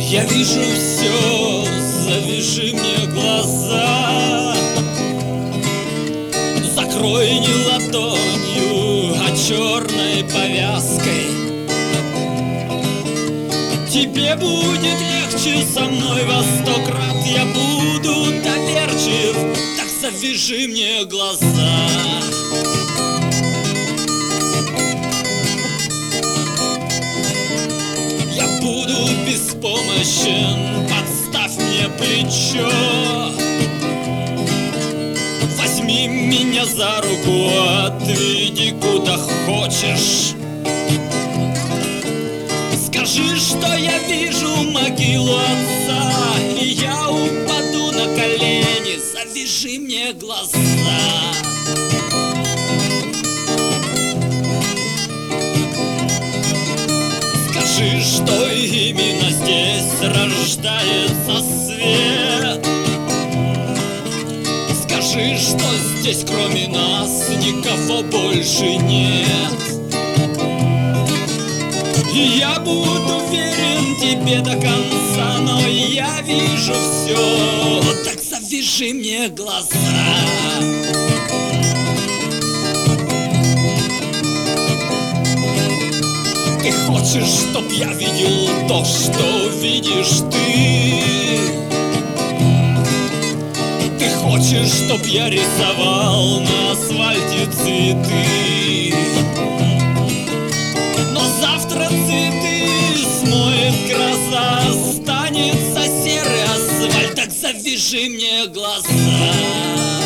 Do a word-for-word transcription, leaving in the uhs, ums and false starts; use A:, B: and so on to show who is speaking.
A: Я вижу все, завяжи мне глаза. Закрой не ладонью, а черной повязкой. Тебе будет легче со мной во сто крат. Я буду доверчив, так завяжи мне глаза. Я буду беспомощен, подставь мне плечо. Возьми меня за руку, отведи куда хочешь. Скажи, что я вижу могилу отца, и я упаду на колени, завяжи мне глаза. Скажи, что именно здесь рождается свет. Скажи, что здесь кроме нас никого больше нет. И я буду верен тебе до конца, но я вижу все, так завяжи мне глаза. Ты хочешь, чтоб я видел то, что видишь ты? Ты хочешь, чтоб я рисовал на асфальте цветы? Но завтра цветы смоет гроза, останется серый асфальт, так завяжи мне глаза.